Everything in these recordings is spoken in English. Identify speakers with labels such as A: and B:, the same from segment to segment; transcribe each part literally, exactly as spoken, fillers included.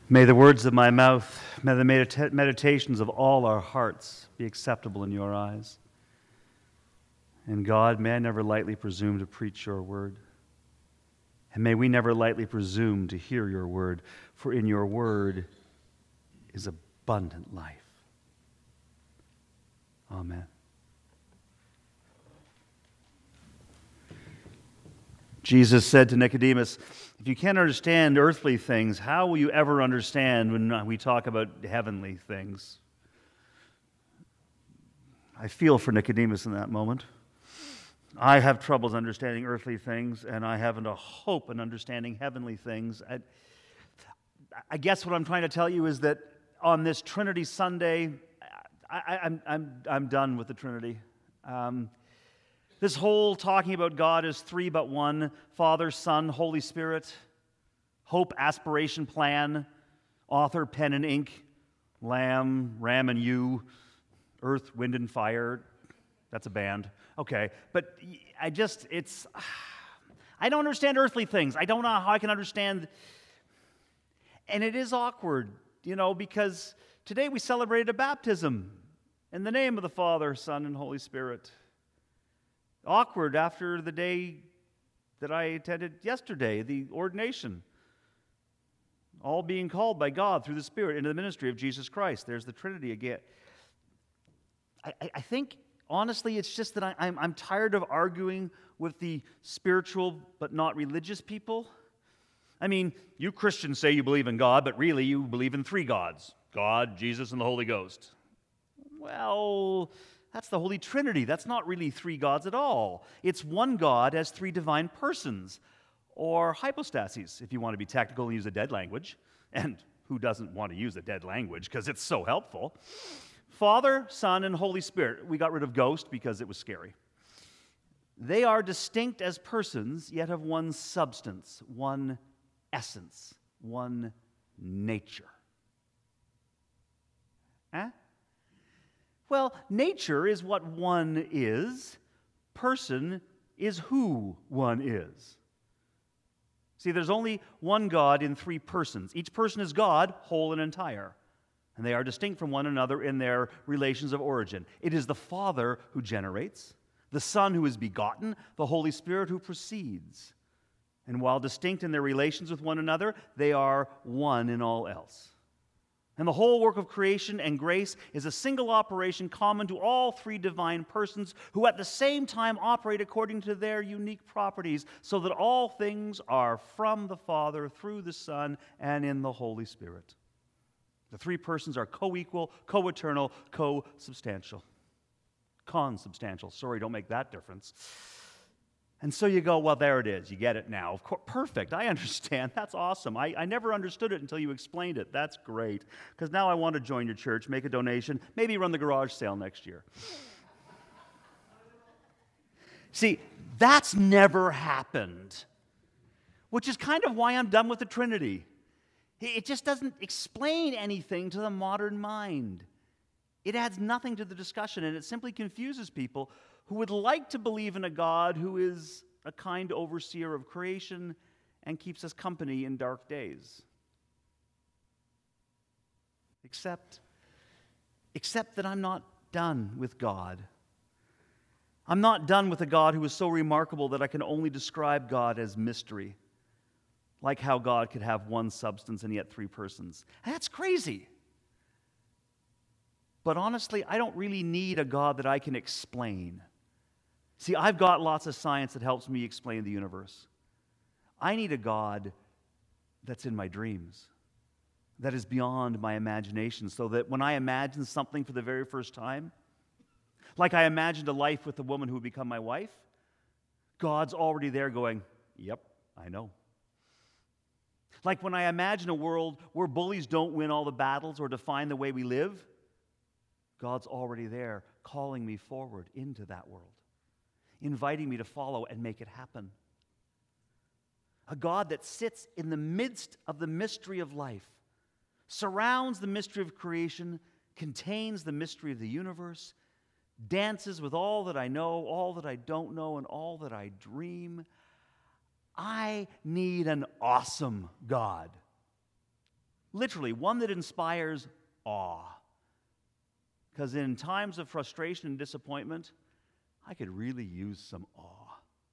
A: May the words of my mouth, may the medita- meditations of all our hearts be acceptable in your eyes. And God, may I never lightly presume to preach your word. And may we never lightly presume to hear your word, for in your word is abundant life. Amen. Jesus said to Nicodemus, if you can't understand earthly things, how will you ever understand when we talk about heavenly things? I feel for Nicodemus in that moment. I have troubles understanding earthly things, and I haven't a hope in understanding heavenly things. I, I guess what I'm trying to tell you is that on this Trinity Sunday, I, I, I'm, I'm, I'm done with the Trinity. Um, This whole talking about God as three but one, Father, Son, Holy Spirit, hope, aspiration, plan, author, pen and ink, lamb, ram and you, earth, wind and fire. That's a band. Okay, but I just, it's, I don't understand earthly things. I don't know how I can understand, and it is awkward, you know, because today we celebrated a baptism in the name of the Father, Son, and Holy Spirit. Awkward after the day that I attended yesterday, the ordination. All being called by God through the Spirit into the ministry of Jesus Christ. There's the Trinity again. I, I think, honestly, it's just that I, I'm, I'm tired of arguing with the spiritual but not religious people. I mean, you Christians say you believe in God, but really you believe in three gods. God, Jesus, and the Holy Ghost. Well, that's the Holy Trinity. That's not really three gods at all. It's one God as three divine persons, or hypostases, if you want to be technical and use a dead language. And who doesn't want to use a dead language because it's so helpful? Father, Son, and Holy Spirit. We got rid of ghost because it was scary. They are distinct as persons, yet have one substance, one essence, one nature. Huh? Well, nature is what one is. Person is who one is. See, there's only one God in three persons. Each person is God, whole and entire. And they are distinct from one another in their relations of origin. It is the Father who generates, the Son who is begotten, the Holy Spirit who proceeds. And while distinct in their relations with one another, they are one in all else. And the whole work of creation and grace is a single operation common to all three divine persons who at the same time operate according to their unique properties, so that all things are from the Father, through the Son, and in the Holy Spirit. The three persons are co-equal, co-eternal, co-substantial. Consubstantial. Sorry, don't make that difference. And so you go, well, there it is. You get it now. Of course, perfect. I understand. That's awesome. I, I never understood it until you explained it. That's great. Because now I want to join your church, make a donation, maybe run the garage sale next year. See, that's never happened. Which is kind of why I'm done with the Trinity. It just doesn't explain anything to the modern mind. It adds nothing to the discussion, and it simply confuses people who would like to believe in a God who is a kind overseer of creation and keeps us company in dark days. Except, except that I'm not done with God. I'm not done with a God who is so remarkable that I can only describe God as mystery, like how God could have one substance and yet three persons. That's crazy. But honestly, I don't really need a God that I can explain. See, I've got lots of science that helps me explain the universe. I need a God that's in my dreams, that is beyond my imagination, so that when I imagine something for the very first time, like I imagined a life with the woman who would become my wife, God's already there going, yep, I know. Like when I imagine a world where bullies don't win all the battles or define the way we live, God's already there calling me forward into that world, inviting me to follow and make it happen. A God that sits in the midst of the mystery of life, surrounds the mystery of creation, contains the mystery of the universe, dances with all that I know, all that I don't know, and all that I dream. I need an awesome God. Literally, one that inspires awe. Because in times of frustration and disappointment, I could really use some awe.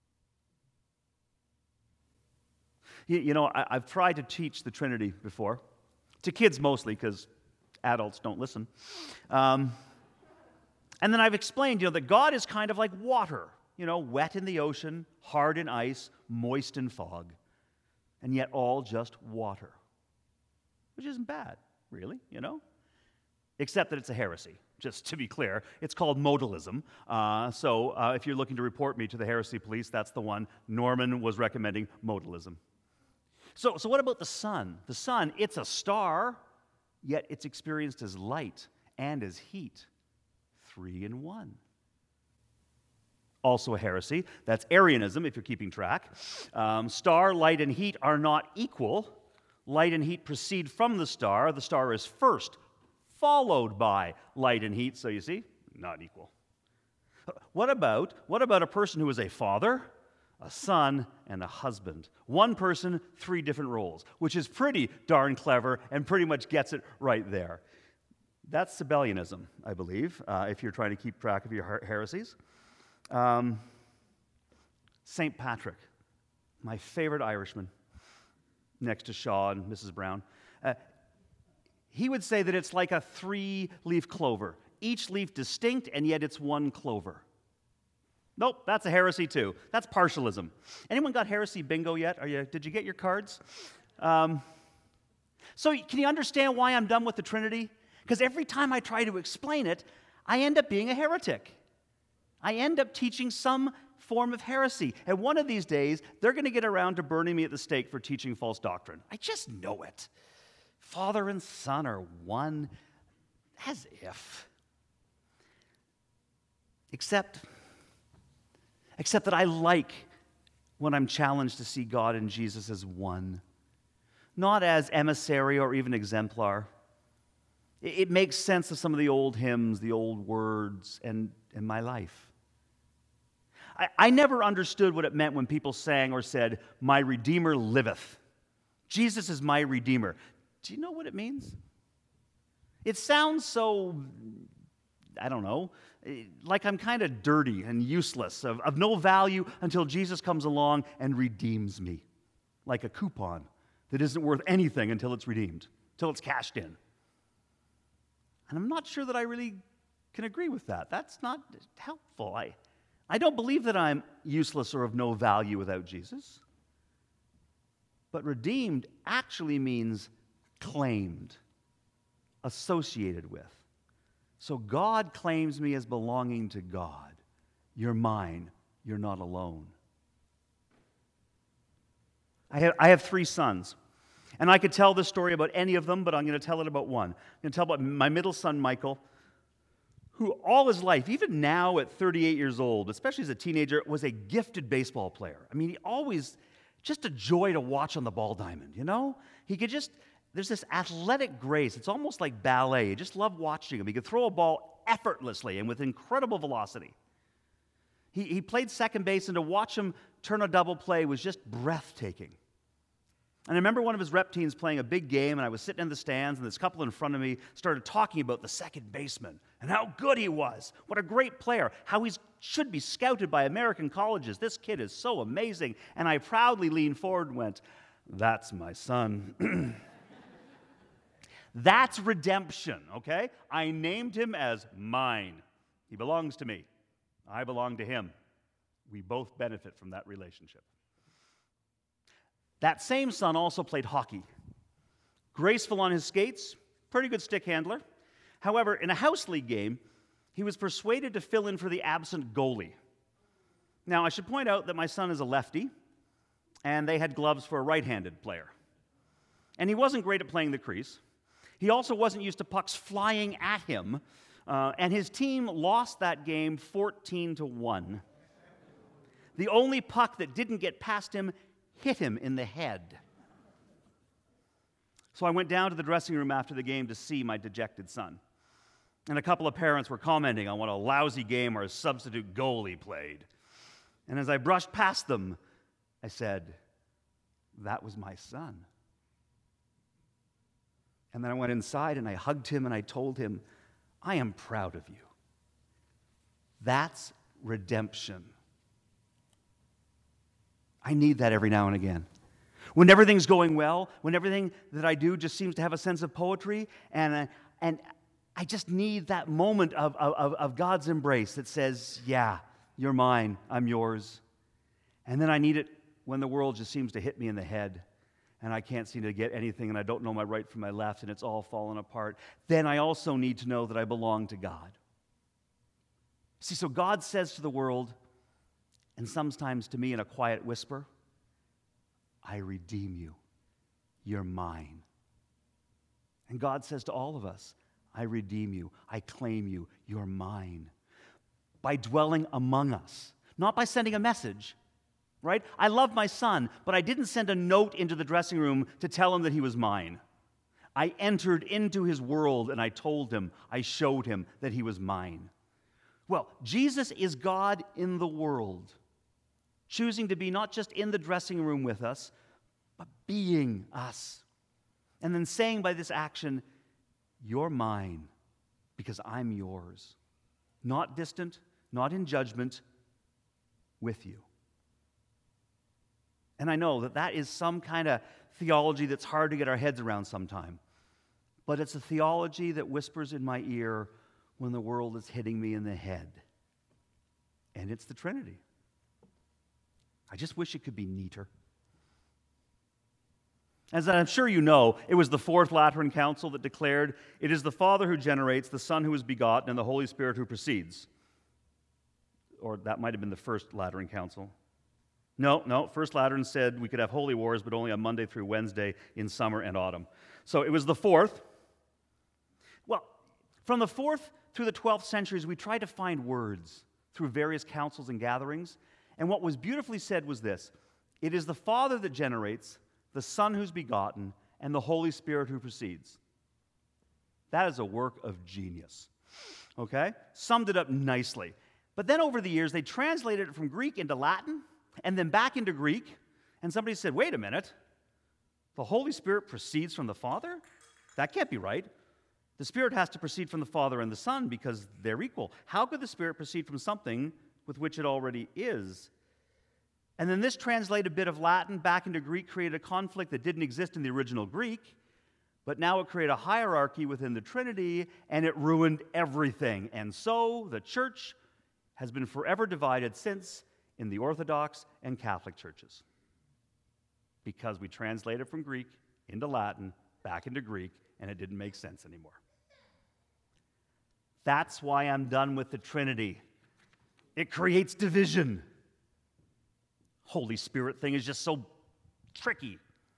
A: You, you know, I, I've tried to teach the Trinity before, to kids mostly, because adults don't listen. Um, and then I've explained, you know, that God is kind of like water, you know, wet in the ocean, hard in ice, moist in fog, and yet all just water. Which isn't bad, really, you know? Except that it's a heresy, just to be clear. It's called modalism. Uh, so uh, if you're looking to report me to the heresy police, that's the one. Norman was recommending modalism. So, so what about the sun? The sun, it's a star, yet it's experienced as light and as heat. Three in one. Also a heresy. That's Arianism, if you're keeping track. Um, star, light, and heat are not equal. Light and heat proceed from the star. The star is first, followed by light and heat. So you see, not equal. What about, what about a person who is a father, a son, and a husband? One person, three different roles, which is pretty darn clever and pretty much gets it right there. That's Sabellianism, I believe, uh, if you're trying to keep track of your her- heresies. Um, Saint Patrick, my favorite Irishman, next to Shaw and Missus Brown. Uh, he would say that it's like a three-leaf clover, each leaf distinct, and yet it's one clover. Nope, that's a heresy too. That's partialism. Anyone got heresy bingo yet? Are you? Did you get your cards? Um, so can you understand why I'm done with the Trinity? Because every time I try to explain it, I end up being a heretic. I end up teaching some form of heresy. And one of these days, they're going to get around to burning me at the stake for teaching false doctrine. I just know it. Father and Son are one, as if. Except, except that I like when I'm challenged to see God and Jesus as one, not as emissary or even exemplar. It, it makes sense of some of the old hymns, the old words, and, and my life. I, I never understood what it meant when people sang or said, "My Redeemer liveth." Jesus is my Redeemer. Do you know what it means? It sounds so, I don't know, like I'm kind of dirty and useless, of, of no value until Jesus comes along and redeems me. Like a coupon that isn't worth anything until it's redeemed, until it's cashed in. And I'm not sure that I really can agree with that. That's not helpful. I, I don't believe that I'm useless or of no value without Jesus. But redeemed actually means claimed, associated with. So God claims me as belonging to God. You're mine. You're not alone. I have, I have three sons. And I could tell this story about any of them, but I'm going to tell it about one. I'm going to tell about my middle son, Michael, who all his life, even now at thirty-eight years old, especially as a teenager, was a gifted baseball player. I mean, he always, just a joy to watch on the ball diamond, you know? He could just, there's this athletic grace. It's almost like ballet. You just love watching him. He could throw a ball effortlessly and with incredible velocity. He, he played second base, and to watch him turn a double play was just breathtaking. And I remember one of his rep teams playing a big game, and I was sitting in the stands, and this couple in front of me started talking about the second baseman and how good he was. What a great player. How he should be scouted by American colleges. This kid is so amazing. And I proudly leaned forward and went, "That's my son." That's redemption, okay? I named him as mine. He belongs to me. I belong to him. We both benefit from that relationship. That same son also played hockey. Graceful on his skates, pretty good stick handler. However, in a house league game, he was persuaded to fill in for the absent goalie. Now, I should point out that my son is a lefty, and they had gloves for a right-handed player. And he wasn't great at playing the crease. He also wasn't used to pucks flying at him, uh, and his team lost that game fourteen to one. The only puck that didn't get past him hit him in the head. So I went down to the dressing room after the game to see my dejected son. And a couple of parents were commenting on what a lousy game our substitute goalie played. And as I brushed past them, I said, "That was my son." And then I went inside and I hugged him and I told him, I am proud of you. That's redemption. I need that every now and again. When everything's going well, when everything that I do just seems to have a sense of poetry, and, uh, and I just need that moment of, of, of God's embrace that says, yeah, you're mine, I'm yours. And then I need it when the world just seems to hit me in the head, and I can't seem to get anything, and I don't know my right from my left, and it's all fallen apart. Then I also need to know that I belong to God. See, so God says to the world, and sometimes to me in a quiet whisper, I redeem you. You're mine. And God says to all of us, I redeem you. I claim you. You're mine. By dwelling among us, not by sending a message, right? I love my son, but I didn't send a note into the dressing room to tell him that he was mine. I entered into his world and I told him, I showed him that he was mine. Well, Jesus is God in the world, choosing to be not just in the dressing room with us, but being us. And then saying by this action, you're mine because I'm yours. Not distant, not in judgment, with you. And I know that that is some kind of theology that's hard to get our heads around sometime. But it's a theology that whispers in my ear when the world is hitting me in the head. And it's the Trinity. I just wish it could be neater. As I'm sure you know, it was the Fourth Lateran Council that declared, it is the Father who generates, the Son who is begotten, and the Holy Spirit who proceeds. Or that might have been the First Lateran Council. No, no, First Lateran said we could have holy wars, but only on Monday through Wednesday in summer and autumn. So it was the Fourth. Well, from the Fourth through the twelfth centuries, we tried to find words through various councils and gatherings. And what was beautifully said was this: it is the Father that generates, the Son who's begotten, and the Holy Spirit who proceeds. That is a work of genius. Okay? Summed it up nicely. But then over the years, they translated it from Greek into Latin, and then back into Greek, and somebody said, wait a minute, the Holy Spirit proceeds from the Father? That can't be right. The Spirit has to proceed from the Father and the Son because they're equal. How could the Spirit proceed from something with which it already is? And then this translated bit of Latin back into Greek created a conflict that didn't exist in the original Greek, but now it created a hierarchy within the Trinity, and it ruined everything. And so the church has been forever divided since in the Orthodox and Catholic churches, because we translated from Greek into Latin, back into Greek, and it didn't make sense anymore. That's why I'm done with the Trinity. It creates division. Holy Spirit thing is just so tricky.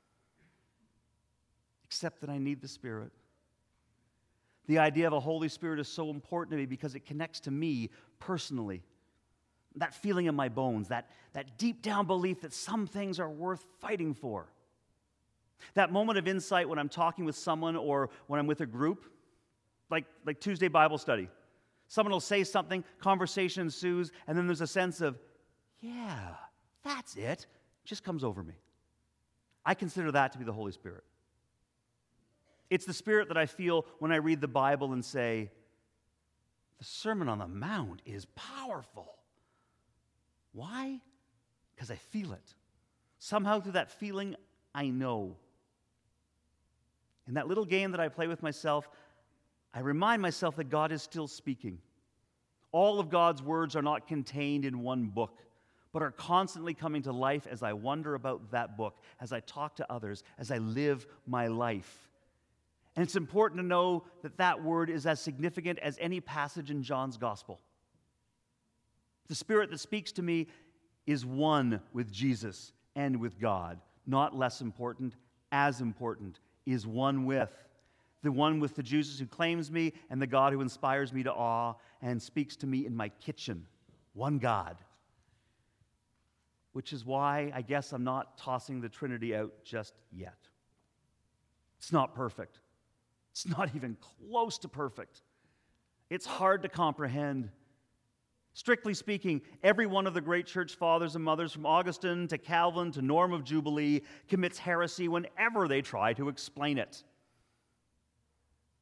A: Except that I need the Spirit. The idea of a Holy Spirit is so important to me because it connects to me personally. That feeling in my bones, that, that deep down belief that some things are worth fighting for. That moment of insight when I'm talking with someone or when I'm with a group, like, like Tuesday Bible study. Someone will say something, conversation ensues, and then there's a sense of, yeah, that's it. It just comes over me. I consider that to be the Holy Spirit. It's the Spirit that I feel when I read the Bible and say, the Sermon on the Mount is powerful. Why? Because I feel it. Somehow through that feeling, I know. In that little game that I play with myself, I remind myself that God is still speaking. All of God's words are not contained in one book, but are constantly coming to life as I wonder about that book, as I talk to others, as I live my life. And it's important to know that that word is as significant as any passage in John's Gospel. The Spirit that speaks to me is one with Jesus and with God. Not less important, as important, is one with. The one with the Jesus who claims me and the God who inspires me to awe and speaks to me in my kitchen. One God. Which is why I guess I'm not tossing the Trinity out just yet. It's not perfect. It's not even close to perfect. It's hard to comprehend. Strictly speaking, every one of the great church fathers and mothers, from Augustine to Calvin to Norm of Jubilee, commits heresy whenever they try to explain it.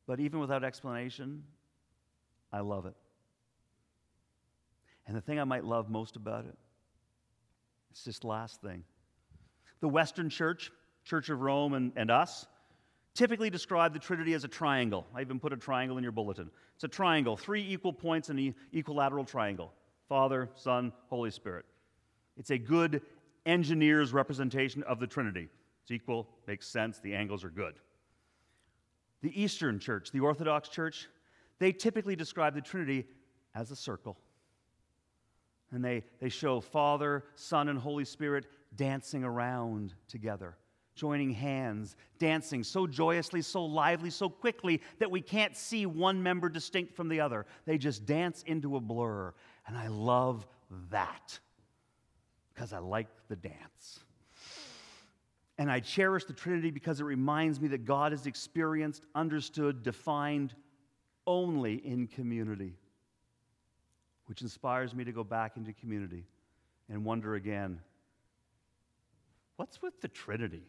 A: But even without explanation, I love it. And the thing I might love most about it, it's this last thing. The Western Church, Church of Rome and, and us, typically describe the Trinity as a triangle. I even put a triangle in your bulletin. It's a triangle, three equal points in an equilateral triangle. Father, Son, Holy Spirit. It's a good engineer's representation of the Trinity. It's equal, makes sense, the angles are good. The Eastern Church, the Orthodox Church, they typically describe the Trinity as a circle. And they, they show Father, Son, and Holy Spirit dancing around together, joining hands, dancing so joyously, so lively, so quickly that we can't see one member distinct from the other. They just dance into a blur. And I love that because I like the dance. And I cherish the Trinity because it reminds me that God is experienced, understood, defined only in community, which inspires me to go back into community and wonder again, what's with the Trinity?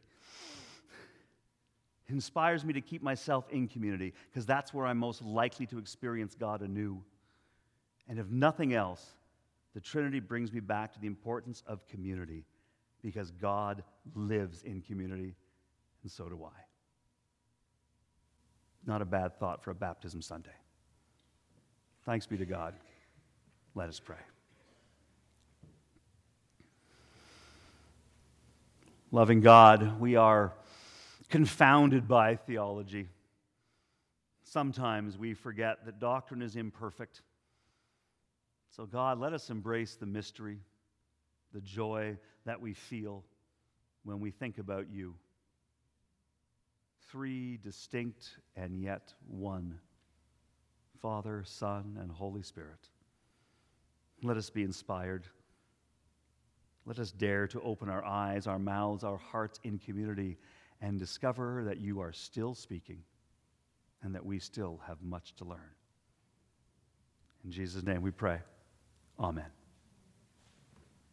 A: It inspires me to keep myself in community because that's where I'm most likely to experience God anew. And if nothing else, the Trinity brings me back to the importance of community because God lives in community, and so do I. Not a bad thought for a baptism Sunday. Thanks be to God. Let us pray. Loving God, we are confounded by theology. Sometimes we forget that doctrine is imperfect. So God, let us embrace the mystery, the joy that we feel when we think about you. Three distinct and yet one, Father, Son, and Holy Spirit. Let us be inspired. Let us dare to open our eyes, our mouths, our hearts in community and discover that you are still speaking and that we still have much to learn. In Jesus' name we pray. Amen.